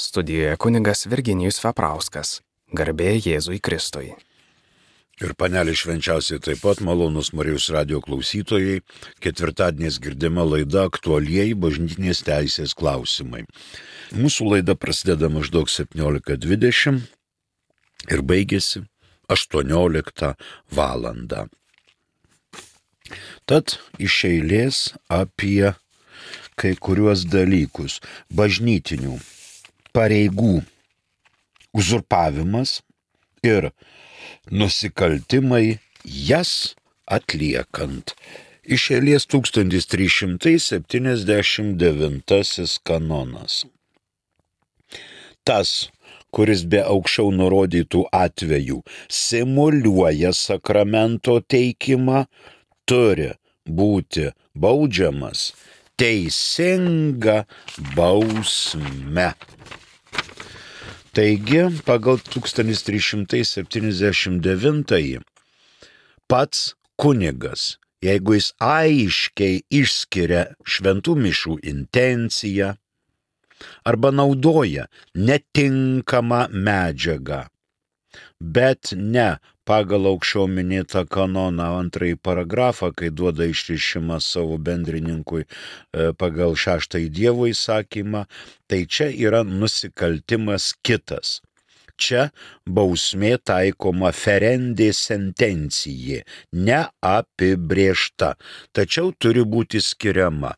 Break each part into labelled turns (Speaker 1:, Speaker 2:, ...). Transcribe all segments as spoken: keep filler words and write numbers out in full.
Speaker 1: Studijoje kunigas Virginijus Veprauskas. Garbė Jėzui Kristui.
Speaker 2: Ir panelė švenčiausiai taip pat malonus Marijos radijo klausytojai, ketvirtadieniais girdima laida aktualieji bažnytinės teisės klausimai. Mūsų laida prasideda maždaug septyniolika dvidešimt ir baigėsi aštuonioliktą valandą. Tad iš eilės apie kai kuriuos dalykus. Bažnytinių pareigų uzurpavimas ir nusikaltimai jas atliekant. Iš eilės tūkstantis trys šimtai septyniasdešimt devintasis kanonas. Tas, kuris be aukščiau nurodytų atvejų simuliuoja sakramento teikimą, turi būti baudžiamas teisinga bausme. Taigi, pagal tūkstantis trys šimtai septyniasdešimt devintąjį pats kunigas, jeigu jis aiškiai išskiria šventų mišių intenciją arba naudoja netinkamą medžiagą, bet ne pagal aukščiau minėtą kanoną antrąjį paragrafą, kai duoda išrišimą savo bendrininkui pagal šeštąjį Dievo įsakymą, tai čia yra nusikaltimas kitas. Čia bausmė taikoma ferendė sentencijė, neapibrėžta, tačiau turi būti skiriama.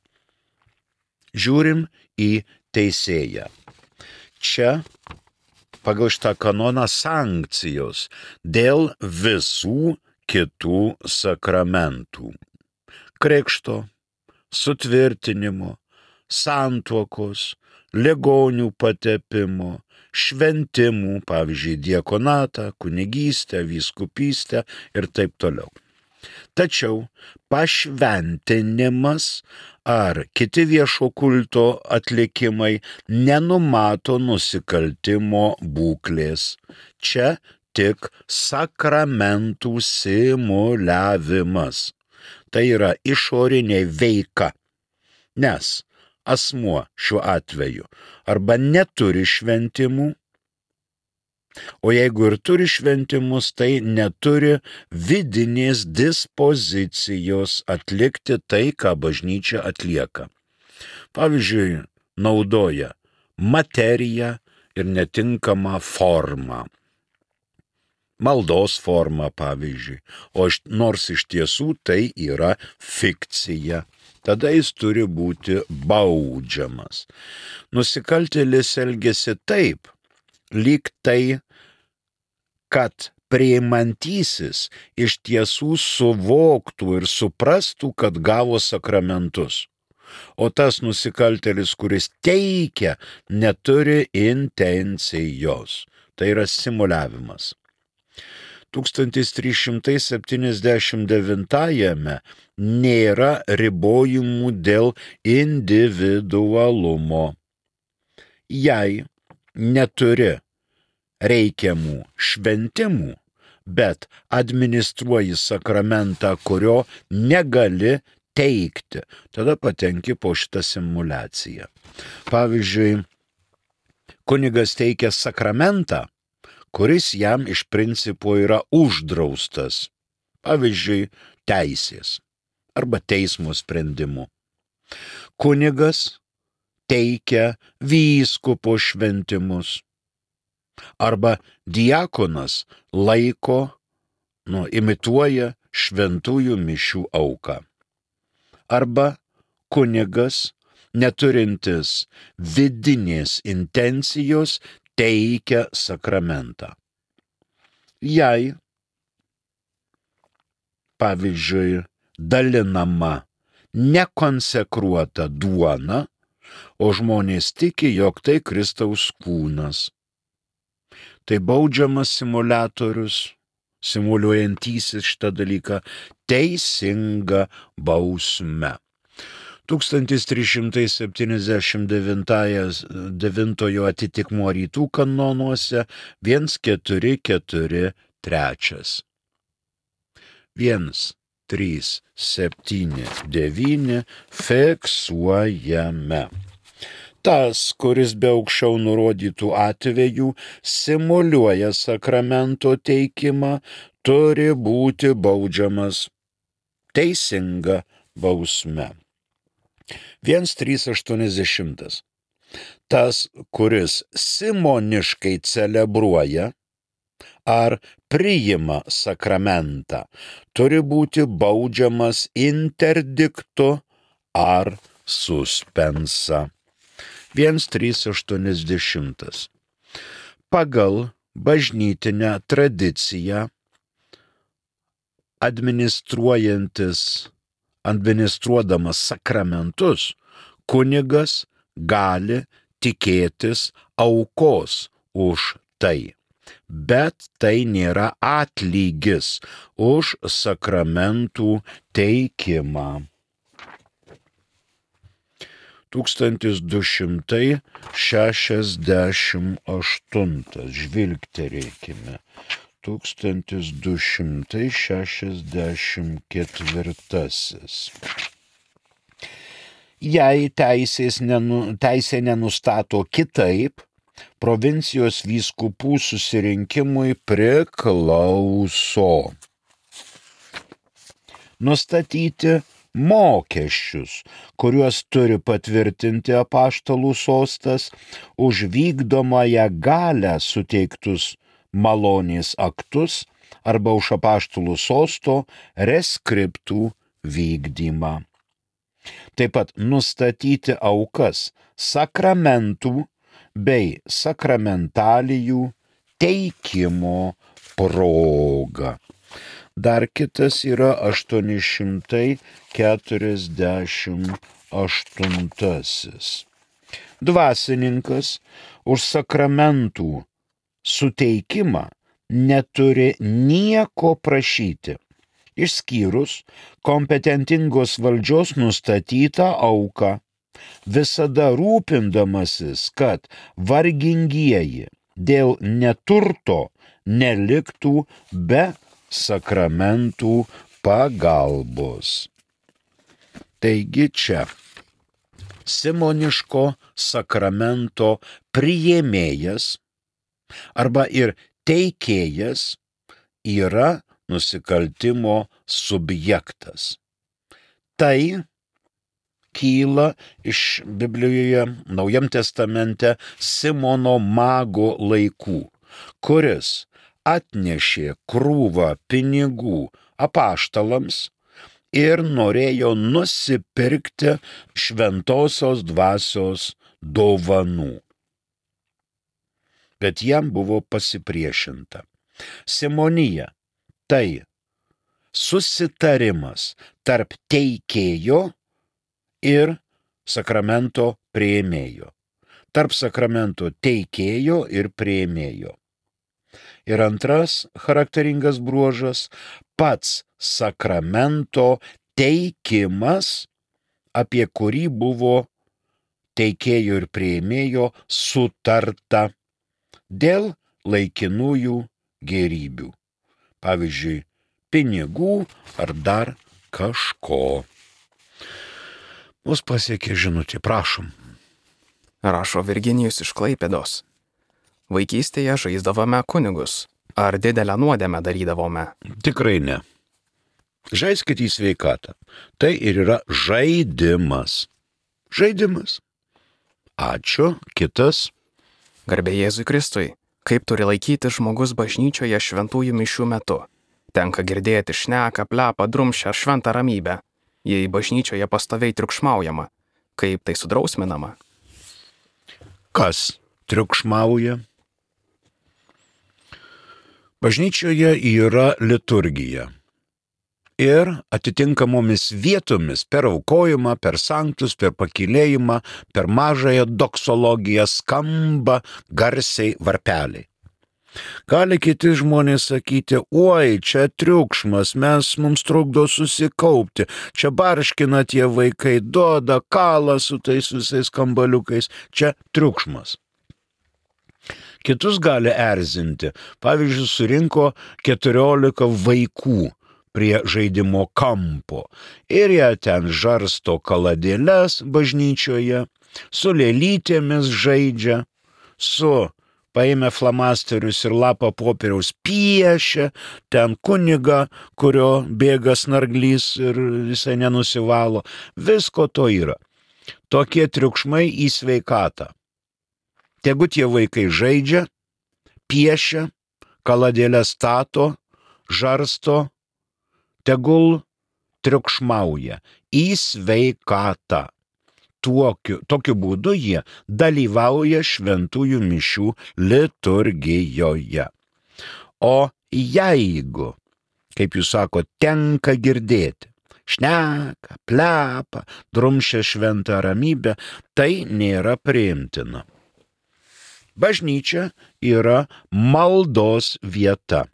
Speaker 2: Žiūrim į teisėją. Čia pagal šitą kanoną sankcijos dėl visų kitų sakramentų. Krikšto, sutvirtinimo, santuokos, ligonių patepimo, šventimų, pavyzdžiui, diakonatą, kunigystę, vyskupystę ir taip toliau. Tačiau pašventinimas ar kiti viešo kulto atlikimai nenumato nusikaltimo būklės. Čia tik sakramentų simuliavimas. Tai yra išorinė veika, nes asmuo šiuo atveju arba neturi šventimų, o jeigu ir turi šventimus, tai neturi vidinės dispozicijos atlikti tai, ką bažnyčia atlieka. Pavyzdžiui, naudoja materiją ir netinkamą formą. Maldos formą, pavyzdžiui, o nors iš tiesų tai yra fikcija. Tada jis turi būti baudžiamas. Nusikaltėlis elgiasi taip, lyg tai, kad priimantysis iš tiesų suvoktų ir suprastų, kad gavo sakramentus. O tas nusikaltėlis, kuris teikia, neturi intencijos. Tai yra simuliavimas. tūkstantis trys šimtai septyniasdešimt devintajame nėra ribojimų dėl individualumo. Jei neturi reikiamų šventimų, bet administruoji sakramentą, kurio negali teikti, tada patenki po šitą simuliaciją. Pavyzdžiui, kunigas teikia sakramentą, kuris jam iš principo yra uždraustas. Pavyzdžiui, teisės arba teismo sprendimu. Kunigas teikia vyskupo šventimus. Arba diakonas laiko, nu, imituoja šventųjų mišių auką. Arba kunigas, neturintis vidinės intencijos, teikia sakramentą. Jei, pavyzdžiui, dalinama nekonsekruota duona, o žmonės tiki, jog tai Kristaus kūnas, tai baudžiamas simuliatorius, simuliuojantysis šitą dalyką, teisinga bausme. tūkstantis trys šimtai septyniasdešimt devintojo atitikmuo rytų kanonuose vienas keturi keturi trys. vienas trys septyni devyni fiksuojame. Tas, kuris be aukščiau nurodytų atvejų simuliuoja sakramento teikimą, turi būti baudžiamas teisinga bausme. vienas trys aštuoniasdešimt. Tas, kuris simoniškai celebruoja ar priima sakramentą, turi būti baudžiamas interdiktu ar suspensa. vienas trys aštuoniasdešimt. Pagal bažnytinę tradiciją administruojantis, administruodamas sakramentus, kunigas gali tikėtis aukos už tai, bet tai nėra atlygis už sakramentų teikimą. tūkstantis du šimtai šešiasdešimt aštuntas. Žvilgterėkime. tūkstantis du šimtai šešiasdešimt ketvirtasis. Jei teisės nenu, teisė nenustato kitaip, provincijos vyskupų susirinkimui priklauso nustatyti mokesčius, kuriuos turi patvirtinti apaštalų sostas, už vykdomąją galią suteiktus malonės aktus arba už apaštalų sosto reskriptų vykdymą. Taip pat nustatyti aukas sakramentų bei sakramentalijų teikimo proga. Dar kitas yra aštuoni šimtai keturiasdešimt aštuntasis. Dvasininkas už sakramentų suteikimą neturi nieko prašyti, išskyrus kompetentingos valdžios nustatytą auką, visada rūpindamasis, kad vargingieji dėl neturto neliktų be sakramentų pagalbos. Taigi čia simoniško sakramento priėmėjas arba ir teikėjas yra nusikaltimo subjektas. Tai kyla iš Biblijoje Naujam testamente Simono mago laikų, kuris atnešė krūvą pinigų apaštalams ir norėjo nusipirkti šventosios dvasios dovanų. Bet jam buvo pasipriešinta. Simonija – tai susitarimas tarp teikėjo ir sakramento priėmėjo. Tarp sakramento teikėjo ir priėmėjo. Ir antras charakteringas bruožas – pats sakramento teikimas, apie kurį buvo teikėjo ir priėmėjo sutarta dėl laikinųjų gėrybių. Pavyzdžiui, pinigų ar dar kažko. Mus pasiekė žinutė, prašom.
Speaker 1: Rašo Virginijus iš Klaipėdos. Vaikystėje žaisdavome kunigus. Ar didelę nuodėmę darydavome?
Speaker 2: Tikrai ne. Žaiskit į sveikatą. Tai ir yra žaidimas. Žaidimas. Ačiū. Kitas.
Speaker 1: Garbė Jėzui Kristui. Kaip turi laikyti žmogus bažnyčioje šventųjų mišių metu? Tenka girdėti šneką, plepą, drumšę, šventą ramybę. Jei bažnyčioje pastoviai triukšmaujama, kaip tai sudrausminama?
Speaker 2: Kas triukšmauja? Bažnyčioje yra liturgija. Ir atitinkamomis vietomis per aukojimą, per sanktus, per pakylėjimą, per mažąją doksologiją skamba garsiai varpeliai. Gali kiti žmonės sakyti, oi, čia triukšmas, mes mums trukdo susikaupti, čia barškina tie vaikai, duoda kalą su tais visais kambaliukais, čia triukšmas. Kitus gali erzinti. Pavyzdžiui, surinko keturiolika vaikų prie žaidimo kampo ir jie ten žarsto kaladėles bažnyčioje su lėlytėmis žaidžia, su paėmė flamasterius ir lapą popieriaus piešia, ten kunigą, kurio bėga snarglys ir visai nenusivalo. Visko to yra. Tokie triukšmai į sveikatą. Tegu tie vaikai žaidžia, piešia, kaladėlę stato, žarsto, tegul triukšmauja į sveikatą. Tokiu, tokiu būdu jie dalyvauja šventųjų mišių liturgijoje. O jeigu, kaip jūs sako, tenka girdėti, šneka, plepa, drumšia šventą ramybę, tai nėra priimtina. Bažnyčia yra maldos vieta.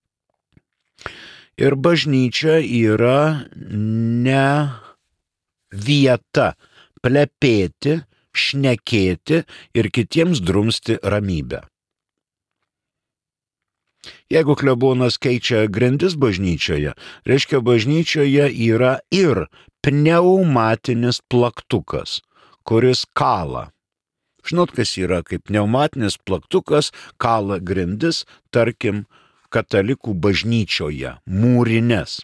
Speaker 2: Ir bažnyčia yra ne vieta plepėti, šnekėti ir kitiems drumsti ramybę. Jeigu klebonas keičia grindis bažnyčioje, reiškia bažnyčioje yra ir pneumatinis plaktukas, kuris kala. Žinot, kas yra, kaip pneumatinis plaktukas kala grindis, tarkim, katalikų bažnyčioje, mūrines.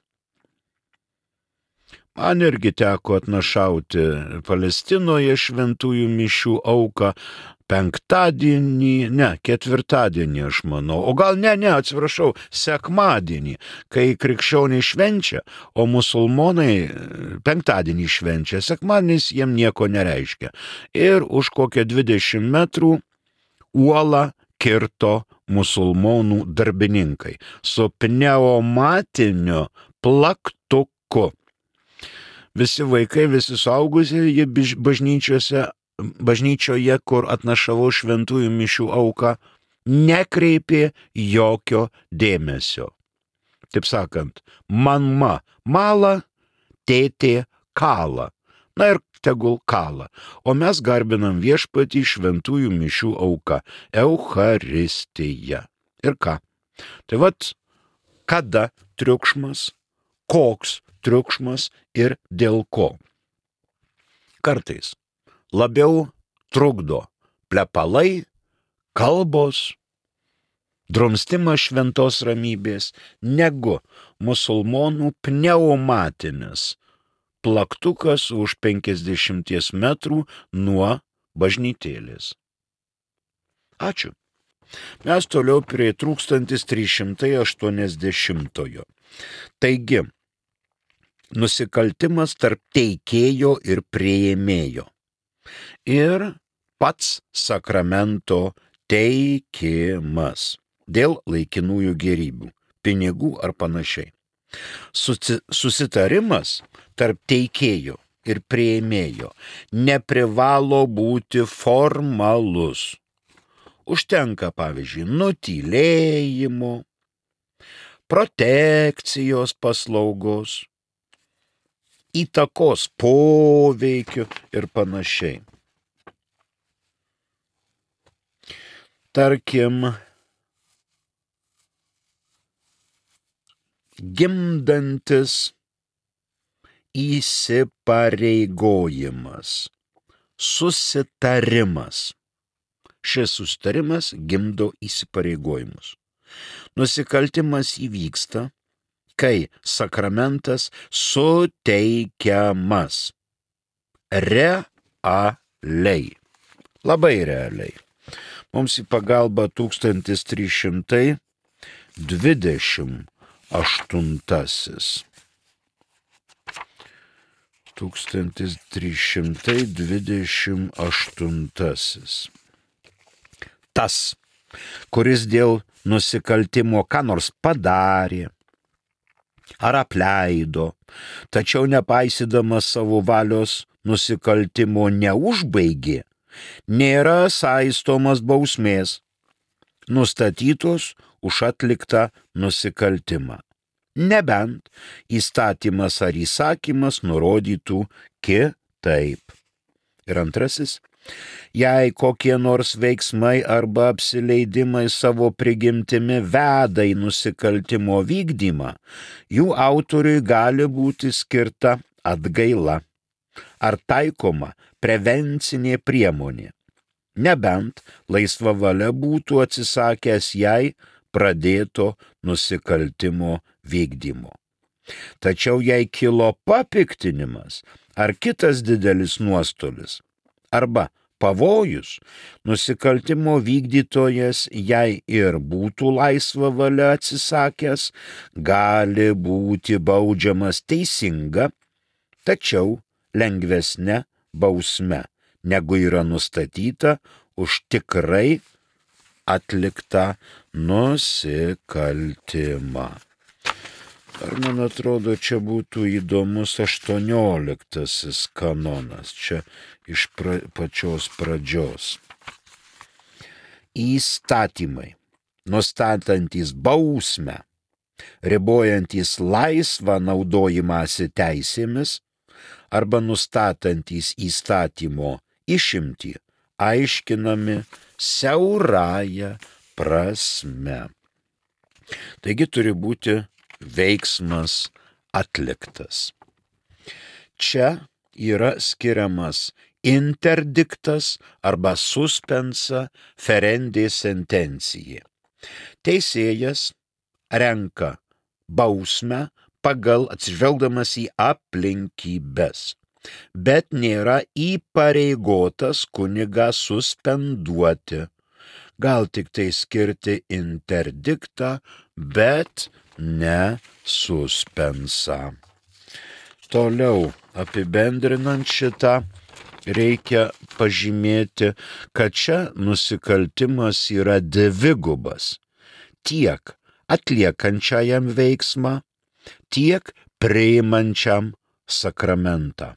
Speaker 2: Man irgi teko atnašauti Palestinoje šventųjų mišių auką penktadienį, ne, ketvirtadienį aš manau, o gal ne, ne, atsiprašau, sekmadienį, kai krikščioniai švenčia, o musulmonai penktadienį švenčia, sekmadienis jiem nieko nereiškia. Ir už kokią dvidešimt metrų uolą kirto musulmonų darbininkai su pneumatiniu plaktuku. Visi vaikai, visi suaugusieji bažnyčiose, bažnyčioje, kur atnašavau šventųjų mišių auką, nekreipė jokio dėmesio. Taip sakant, mama mala, tėtė kala. Na ir tegul kala. O mes garbinam viešpatį šventųjų mišių auką, Eucharistiją. Ir ką? Tai vat, kada triukšmas, koks triukšmas ir dėl ko. Kartais labiau trukdo plepalai, kalbos, drumstimas šventos ramybės, negu musulmonų pneumatinis plaktukas už penkiasdešimties metrų nuo bažnytėlės. Ačiū. Mes toliau prie tūkstantis trys šimtai aštuoniasdešimtojo. Taigi, nusikaltimas tarp teikėjo ir priėmėjo. Ir pats sakramento teikimas dėl laikinųjų gėrybių, pinigų ar panašiai. Susi- susitarimas tarp teikėjo ir priėmėjo neprivalo būti formalus. Užtenka, pavyzdžiui, nutylėjimo, protekcijos paslaugos, įtakos poveikių ir panašiai. Tarkim, gimdantis įsipareigojimas, susitarimas. Šis susitarimas gimdo įsipareigojimus. Nusikaltimas įvyksta, kai sakramentas suteikiamas realiai, labai realiai. Mums į pagalbą tūkstantis trys šimtai dvidešimt aštuntasis. tūkstantis trys šimtai dvidešimt aštuntasis. Tas, kuris dėl nusikaltimo ką nors padarė ar apleido, tačiau nepaisydamas savo valios nusikaltimo neužbaigė, nėra saistomas bausmės, nustatytos už atliktą nusikaltimą. Nebent įstatymas ar įsakymas nurodytų kitaip. Ir antrasis, jei kokie nors veiksmai arba apsileidimai savo prigimtimi veda į nusikaltimo vykdymą, jų autoriui gali būti skirta atgaila ar taikoma prevencinė priemonė, nebent laisva valia būtų atsisakęs jai pradėto nusikaltimo vykdymo. Tačiau jei kilo papiktinimas ar kitas didelis nuostolis arba pavojus, nusikaltimo vykdytojas, jei ir būtų laisva valia atsisakęs, gali būti baudžiamas teisinga, tačiau lengvesne bausme, negu yra nustatyta už tikrai atliktą nusikaltimą. Ar man atrodo, čia būtų įdomus aštuonioliktasis kanonas, čia iš pra, pačios pradžios. Įstatymai, nustatantys bausmę, ribojantys laisvą naudojimąsi teisėmis arba nustatantys įstatymo išimtį, aiškinami siaurąja prasme. Taigi turi būti veiksmas atliktas. Čia yra skiriamas interdiktas arba suspensa ferendė sentencija. Teisėjas renka bausmę pagal atsižvelgdamas į aplinkybes, bet nėra įpareigotas kunigą suspenduoti. Gal tik tai skirti interdiktą, bet ne suspensą. Toliau apibendrinant šitą, reikia pažymėti, kad čia nusikaltimas yra dvigubas, tiek atliekančiajam veiksmą, tiek priimančiam sakramentą.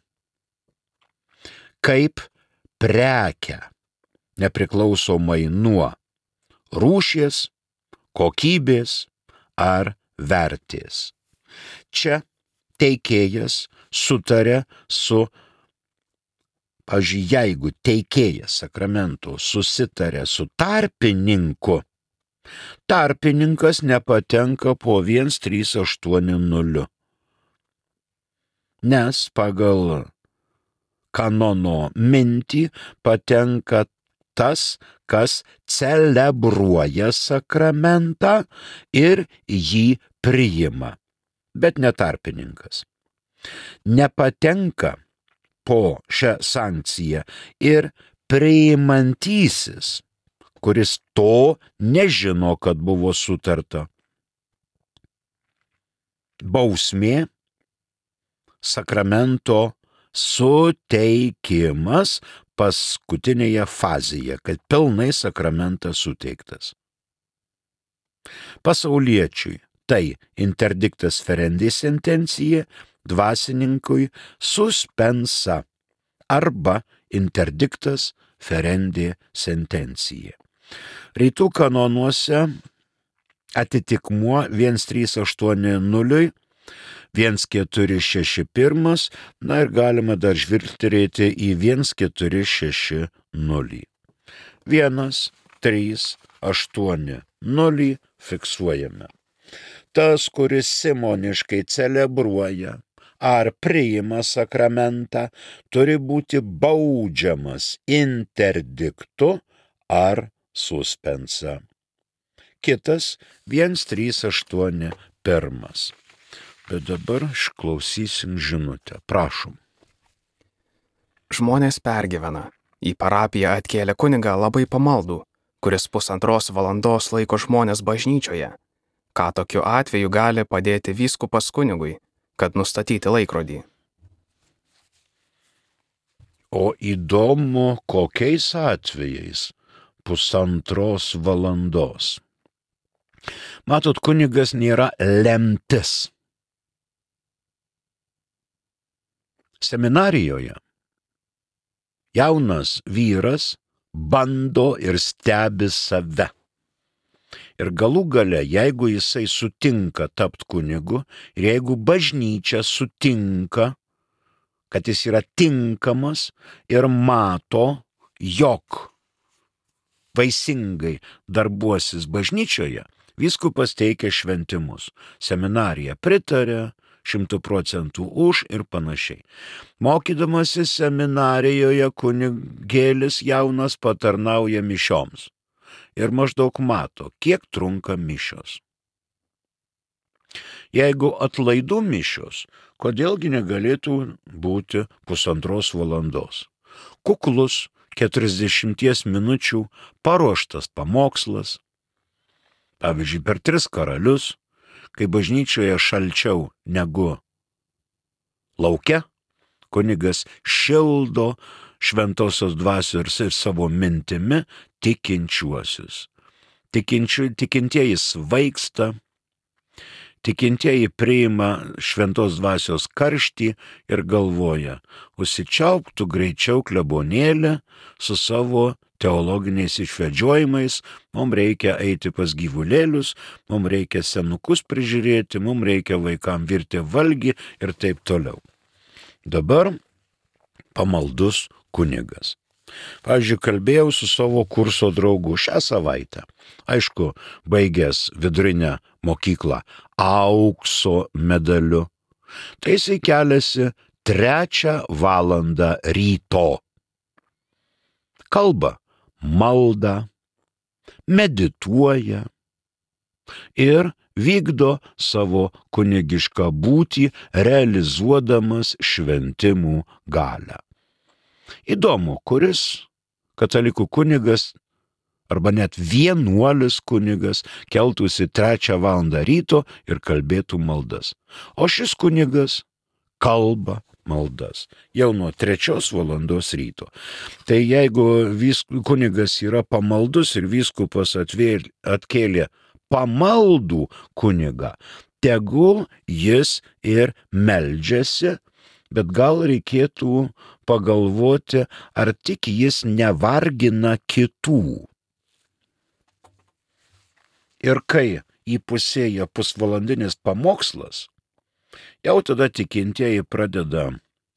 Speaker 2: Kaip prekę, nepriklausomai nuo rūšies, kokybės ar vertės. Čia teikėjas sutarė su, pavyzdžiui, jeigu teikėjas sakramento susitarė su tarpininku, tarpininkas nepatenka po vienas trys aštuoni nul. Nes pagal kanono mintį patenka tas, kas celebruoja sakramentą ir jį priima, bet ne tarpininkas. Nepatenka po šią sankciją ir priimantysis, kuris to nežino, kad buvo sutarta. Bausmė, sakramento suteikimas paskutinėje fazėje, kad pilnai sakramentas suteiktas. Pasauliečiui tai interdiktas ferendė sentencija, dvasininkui suspensa arba interdiktas ferendė sentencija. Rytų kanonuose atitikmuo vienas trys aštuoni nul, vienas keturi šeši vienas, na ir galima dar žvilgterėti į vienas keturi šeši nul. vienas trys aštuoni nul fiksuojame. Tas, kuris simoniškai celebruoja ar priima sakramentą, turi būti baudžiamas interdiktu ar suspensa. Kitas vienas trys aštuoni vienas. Bet dabar išklausysim žinutę. Prašom.
Speaker 1: Žmonės pergyvena. Į parapiją atkėlė kunigą labai pamaldų, kuris pusantros valandos laiko žmonės bažnyčioje. Ką tokiu atveju gali padėti vyskupas kunigui, kad nustatyti laikrodį?
Speaker 2: O įdomu, kokiais atvejais pusantros valandos. Matot, kunigas nėra lemtis. Seminarijoje jaunas vyras bando ir stebi save. Ir galų gale, jeigu jisai sutinka tapt kunigu, ir jeigu bažnyčia sutinka, kad jis yra tinkamas ir mato, jog vaisingai darbuosis bažnyčioje, vyskupas teikia šventimus. Seminarija pritarė, šimtų procentų už ir panašiai. Mokydamasis seminarijoje kunigėlis jaunas patarnauja mišioms ir maždaug mato, kiek trunka mišios. Jeigu atlaidų mišios, kodėlgi negalėtų būti pusantros valandos? Kuklus keturiasdešimties minučių paruoštas pamokslas, pavyzdžiui, per tris karalius, kai bažnyčioje šalčiau negu lauke, kunigas šildo šventosios dvasios ir savo mintimi tikinčiuosius. Tikinčių, tikintieji svaigsta, tikintieji priima šventos dvasios karštį ir galvoja, užsičiauptų greičiau klebonėlę su savo teologiniais išvedžiojimais, mums reikia eiti pas gyvulėlius, mums reikia senukus prižiūrėti, mums reikia vaikam virti valgį ir taip toliau. Dabar pamaldus kunigas. Pavyzdžiui, kalbėjau su savo kurso draugu šią savaitę. Aišku, baigęs vidurinę mokyklą aukso medaliu. Tai jisai keliasi trečią valandą ryto. Kalba maldą, medituoja ir vykdo savo kunigišką būtį, realizuodamas šventimų galią. Įdomu, kuris katalikų kunigas arba net vienuolis kunigas keltųsi trečią valandą ryto ir kalbėtų maldas. O šis kunigas kalba maldas jau nuo trečios valandos ryto. Tai jeigu vysku, kunigas yra pamaldus ir vyskupas atvėl, atkėlė pamaldų kunigą, tegul jis ir meldžiasi, bet gal reikėtų pagalvoti, ar tik jis nevargina kitų. Ir kai įpusėja pusvalandinis pamokslas, jau tada tikintieji pradeda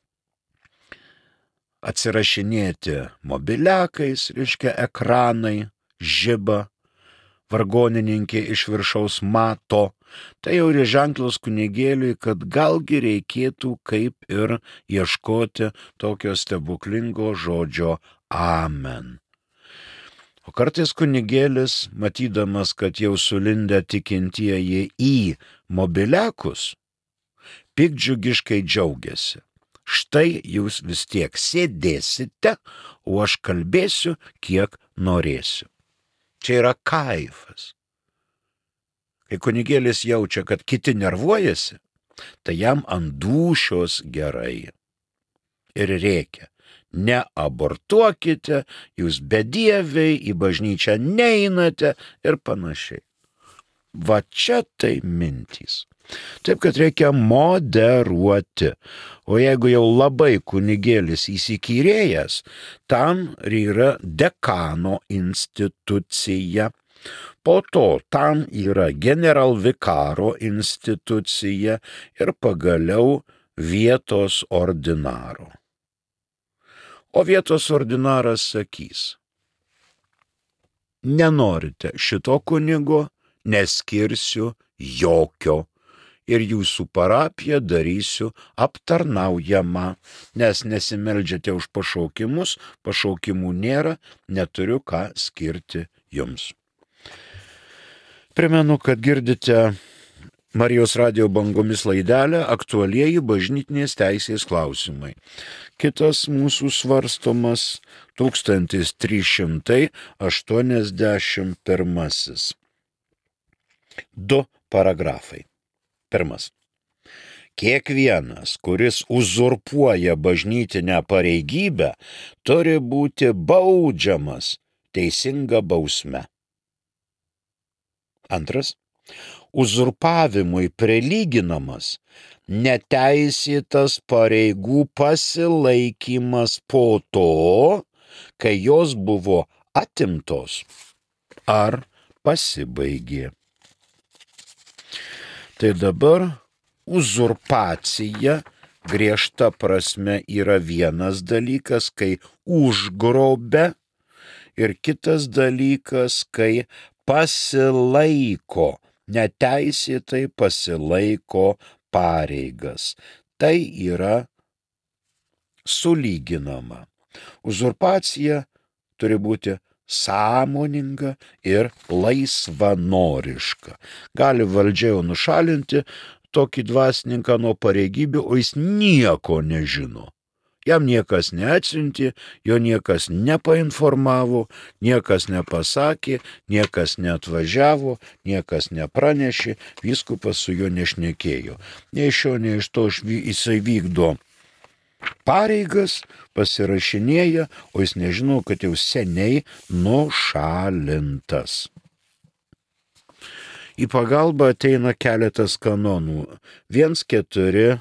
Speaker 2: atsirašinėti mobiliakais, reiškia ekranai, žiba, vargonininkė iš viršaus mato, tai jau yra ženklas kunigėliui, kad galgi reikėtų kaip ir ieškoti tokio stebuklingo žodžio amen. O kartais kunigėlis, matydamas, kad jau sulindę tikintieji į mobiliakus, piktdžiugiškai džiaugiasi. Štai jūs vis tiek sėdėsite, o aš kalbėsiu, kiek norėsiu. Čia yra kaifas. Kai kunigėlis jaučia, kad kiti nervuojasi, tai jam ant dūšios gerai. Ir rėkia, neabortuokite, jūs bedieviai, į bažnyčią neinate ir panašiai. Va čia tai mintys. Taip, kad reikia moderuoti. O jeigu jau labai kunigėlis įsikyrėjęs, tam yra dekano institucija. Po to tam yra generalvikaro institucija ir pagaliau vietos ordinaro. O vietos ordinaras sakys, nenorite šito kunigo, neskirsiu jokio. Ir jūsų parapiją darysiu aptarnaujamą, nes nesimeldžiate už pašaukimus, pašaukimų nėra, neturiu ką skirti jums. Primenu, kad girdite Marijos radijo bangomis laidelę aktualieji bažnytinės teisės klausimai. Kitas mūsų svarstomas tūkstantis trys šimtai aštuoniasdešimt pirmasis. Du paragrafai. Pirmas. Kiekvienas, kuris uzurpuoja bažnytinę pareigybę, turi būti baudžiamas teisinga bausme. Antras. Uzurpavimui prilyginamas neteisėtas pareigų pasilaikymas po to, kai jos buvo atimtos ar pasibaigė. Tai dabar uzurpacija griežta prasme yra vienas dalykas, kai užgrobia, ir kitas dalykas, kai pasilaiko, neteisėtai pasilaiko pareigas. Tai yra sulyginama. Uzurpacija turi būti sąmoninga ir laisvanoriška. Gali valdžia jau nušalinti tokį dvasininką nuo pareigybių, o jis nieko nežino. Jam niekas neatsiuntė, jo niekas nepainformavo, niekas nepasakė, niekas neatvažiavo, niekas nepranešė, vyskupas su juo nešnekėjo. Nei iš šio, nei iš to jisai vykdo pareigas, pasirašinėja, o jis nežino, kad jau seniai nušalintas. Į pagalbą ateina keletas kanonų. Vienas, keturi,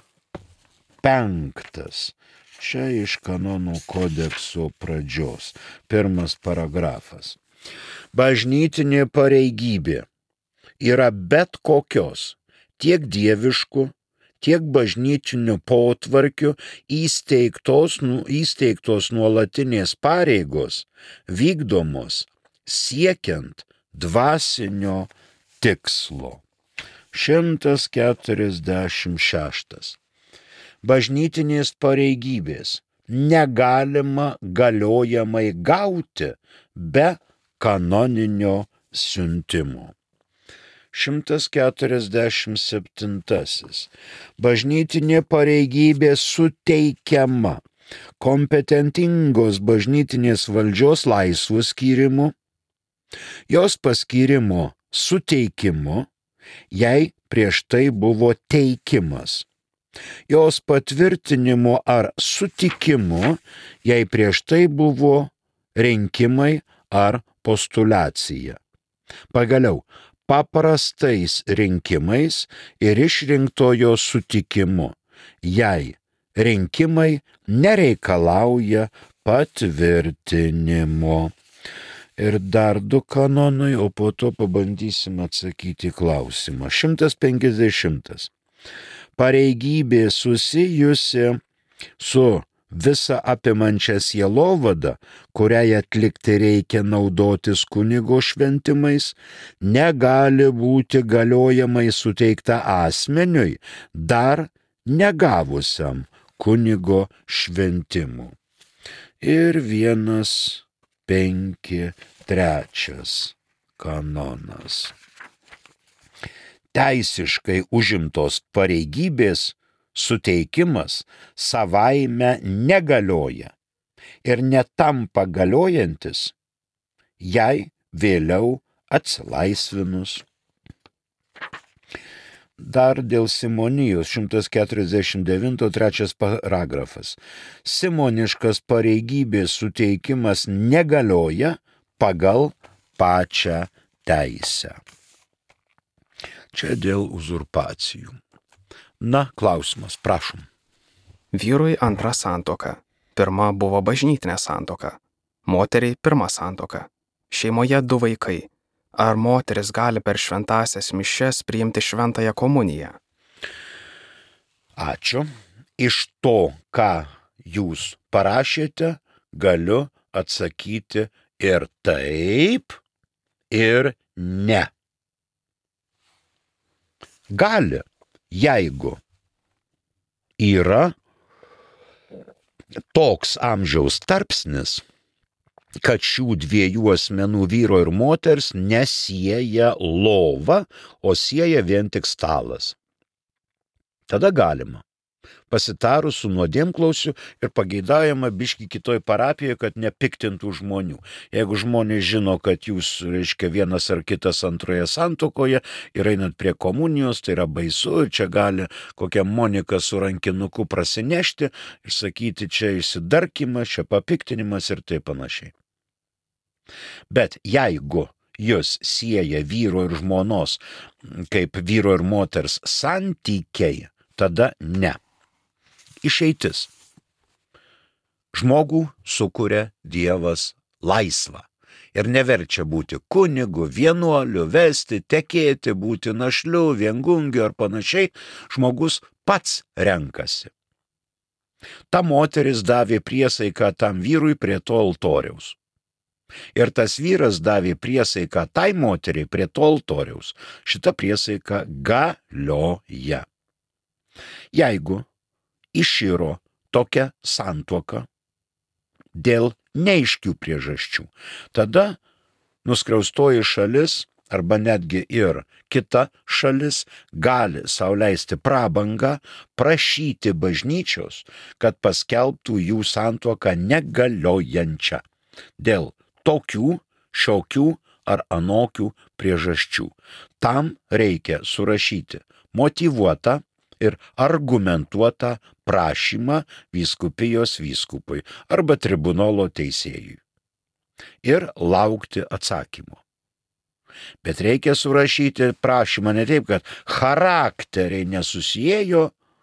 Speaker 2: penktas. Čia iš kanonų kodekso pradžios. Pirmas paragrafas. Bažnytinė pareigybė yra bet kokios, tiek dieviškų, tiek bažnytinių potvarkių įsteigtos, įsteigtos nuolatinės pareigos vykdomos siekiant dvasinio tikslo. šimtas keturiasdešimt šeštas. Bažnytinės pareigybės negalima galiojamai gauti be kanoninio siuntimo. šimtas keturiasdešimt septintasis. Bažnytinė pareigybė suteikiama kompetentingos bažnytinės valdžios laisvų skyrimu, jos paskyrimo suteikimu, jei prieš tai buvo teikimas, jos patvirtinimu ar sutikimu, jei prieš tai buvo rinkimai ar postulacija. Pagaliau, paprastais rinkimais ir išrinktojo sutikimu, jei rinkimai nereikalauja patvirtinimo. Ir dar du kanonai, o po to pabandysim atsakyti klausimą. šimtas penkisdešimtas. Pareigybė susijusi su visa apimančia sielovada, kuriai atlikti reikia naudotis kunigo šventimais, negali būti galiojamai suteikta asmeniui dar negavusiam kunigo šventimų. Ir vienas penki trečias kanonas. Teisiškai užimtos pareigybės suteikimas savaime negalioja ir netampa galiojantis, jei vėliau atsilaisvinus. Dar dėl simonijos šimtas keturiasdešimt devintas trečias paragrafas. Simoniškas pareigybės suteikimas negalioja pagal pačią teisę. Čia dėl uzurpacijų. Na, klausimas, prašom.
Speaker 1: Vyrui antra santuoka. Pirma buvo bažnytinė santuoka. Moteriai pirma santuoka. Šeimoje du vaikai. Ar moteris gali per šventąsias mišias priimti šventąją komuniją?
Speaker 2: Ačiū. Iš to, ką jūs parašėte, galiu atsakyti ir taip, ir ne. Gali, jeigu yra toks amžiaus tarpsnis, kad šių dviejų asmenų, vyro ir moters, nesieja lova, o sieja vien tik stalas. Tada galima. Pasitarus su nuodėmklausiu ir pageidaujama biški kitoj parapijoje, kad nepiktintų žmonių. Jeigu žmonės žino, kad jūs, reiškia, vienas ar kitas antroje santuokoje ir einat prie komunijos, tai yra baisu ir čia gali kokią Moniką su rankinuku prasinešti ir sakyti, čia įsidarkimas, čia papiktinimas ir taip panašiai. Bet jeigu jūs sieja vyro ir žmonos kaip vyro ir moters santykiai, tada ne. Išeitis. Žmogų sukuria Dievas laisvą ir neverčia būti kunigu, vienuoliu, vesti, tekėti, būti našliu, viengungiu ar panašiai. Žmogus pats renkasi. Ta moteris davė priesaiką tam vyrui prie to altoriaus. Ir tas vyras davė priesaiką tai moteriai prie to altoriaus. Šita priesaika galioja. Jeigu iširo tokia santuoka dėl neaiškių priežasčių, tada nuskriaustoji šalis arba netgi ir kita šalis gali sau leisti prabangą prašyti bažnyčios, kad paskelbtų jų santuoką negaliojančią dėl tokių, šiokių ar anokių priežasčių. Tam reikia surašyti motyvuotą ir argumentuotą prašymą vyskupijos vyskupui arba tribunolo teisėjui ir laukti atsakymo. Bet reikia surašyti prašymą ne taip, kad charakteriai nesusijėjo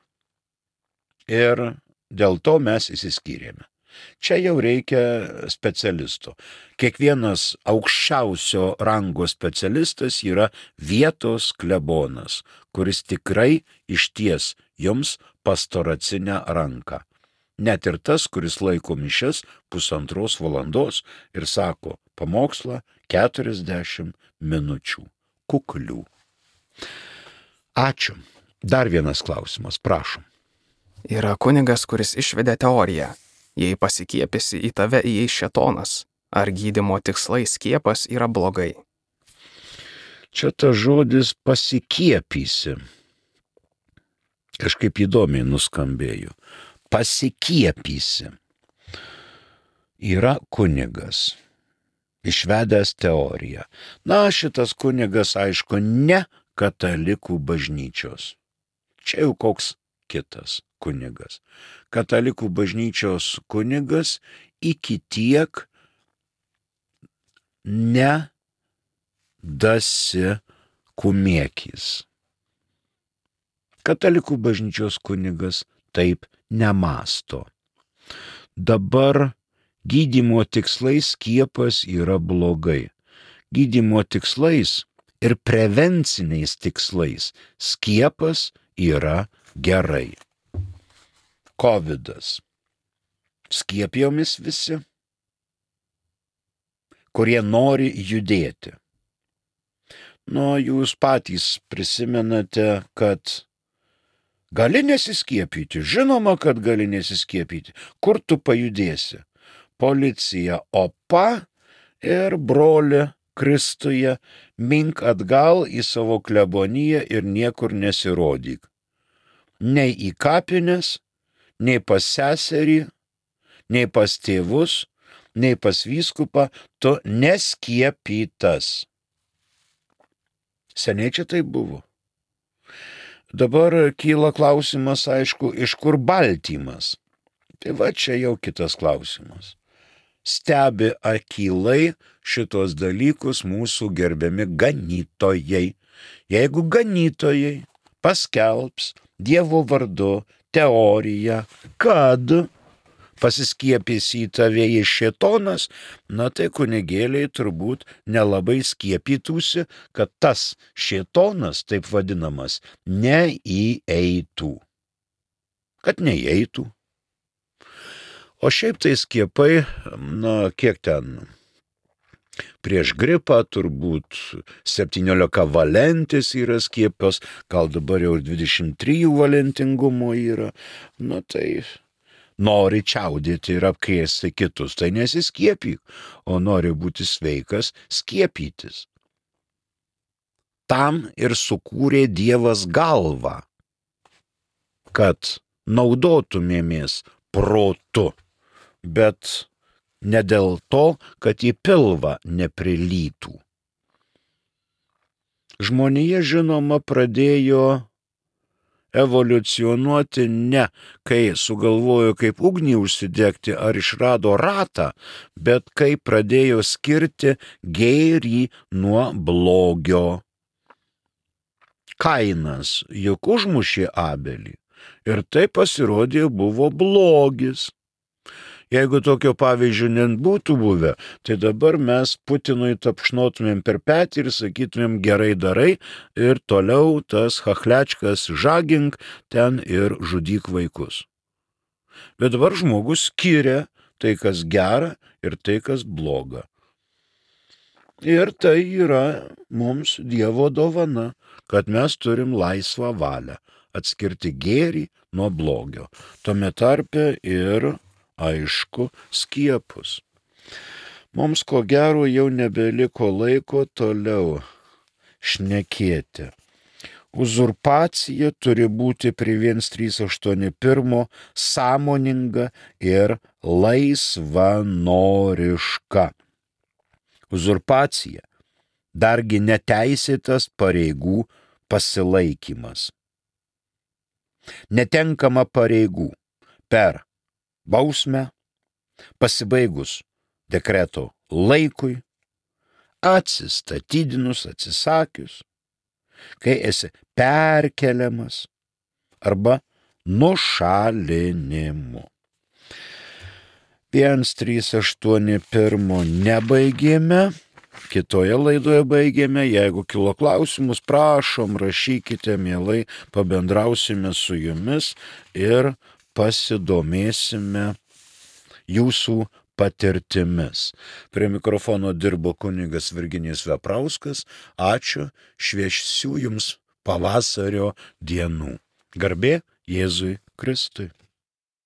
Speaker 2: ir dėl to mes išsiskyrėme. Čia jau reikia specialisto. Kiekvienas aukščiausio rango specialistas yra vietos klebonas, kuris tikrai išties jums pastoracinę ranką. Net ir tas, kuris laiko mišias pusantros valandos ir sako pamokslą keturiasdešimt minučių. Kuklių. Ačiū. Dar vienas klausimas, prašom.
Speaker 1: Yra kunigas, kuris išvedė teoriją. Jei pasikiepėsi, į tave įeis šėtonas. Ar gydymo tikslai skiepas yra blogai?
Speaker 2: Čia ta žodis pasikiepysi. Kažkaip įdomiai nuskambėjo. Pasikiepysi. Yra kunigas, išvedęs teoriją. Na, šitas kunigas, aišku, ne katalikų bažnyčios. Čia jau koks kitas kunigas. Katalikų bažnyčios kunigas iki tiek nedasikumėkis. Katalikų bažnyčios kunigas taip nemasto. Dabar gydymo tikslais skiepas yra blogai. Gydymo tikslais ir prevenciniais tikslais skiepas yra gerai. Kovidas. Skiepijomis visi, kurie nori judėti. Nu, jūs patys prisimenate, kad gali nesiskiepyti. Žinoma, kad gali nesiskiepyti. Kur tu pajudėsi? Policija opa ir broli Kristuje mink atgal į savo kleboniją ir niekur nesirodyk. Nei į kapines, nei pas seserį, nei pas tėvus, nei pas vyskupą, tu neskiepytas. Seniai čia tai buvo. Dabar kyla klausimas, aišku, iš kur baltymas. Tai va čia jau kitas klausimas. Stebi akylai šitos dalykus mūsų gerbiami ganytojai. Jeigu ganytojai paskelbs Dievo vardu teoriją, kad pasiskiepys į tave iš šėtonas, na tai kunigėliai turbūt nelabai skiepytųsi, kad tas šėtonas, taip vadinamas, neįeitų. Kad neįeitų. O šiaip tai skiepai, na kiek ten, prieš gripą turbūt septyniolika valentis yra skiepas, gal dabar jau dvidešimt trys valentingumo yra, na tai nori čiaudėti ir apkrėsti kitus, tai nesiskiepyk, o nori būti sveikas, skiepytis. Tam ir sukūrė Dievas galvą, kad naudotumėmės protu, bet ne dėl to, kad į pilvą neprilytų. Žmonija, žinoma, pradėjo evoliucionuoti ne kai sugalvojo kaip ugnį užsidegti ar išrado ratą, bet kai pradėjo skirti gėrį nuo blogio. Kainas juk užmušė Abelį ir tai pasirodė buvo blogis. Jeigu tokio pavyzdžio nebūtų buvę, tai dabar mes Putinui tapšnotumėm per petį ir sakytumėm gerai darai ir toliau tas chachlečkas žagink ten ir žudyk vaikus. Bet dabar žmogus skiria tai, kas gera ir tai, kas bloga. Ir tai yra mums Dievo dovana, kad mes turim laisvą valią. atskirti gėrį nuo blogio, tame tarpe ir, aišku, skiepus. Mums ko gero jau nebeliko laiko toliau šnekėti. Uzurpacija turi būti prie vienas trys aštuoni pirmo sąmoninga ir laisvanoriška. Uzurpacija dargi neteisėtas pareigų pasilaikymas. Netenkama pareigų per bausmę, pasibaigus dekreto laikui, atsistatydinus, atsisakius, kai esi perkeliamas arba nušalinimu. vienas trys aštuoni pirmo nebaigėme, kitoje laidoje baigėme. Jeigu kilo klausimus, prašom, rašykite, mielai pabendrausime su jumis ir pasidomėsime jūsų patirtimis. Prie mikrofono dirbo kunigas Virginijus Veprauskas. Ačiū, šviesių jums pavasario dienų. Garbė Jėzui Kristui.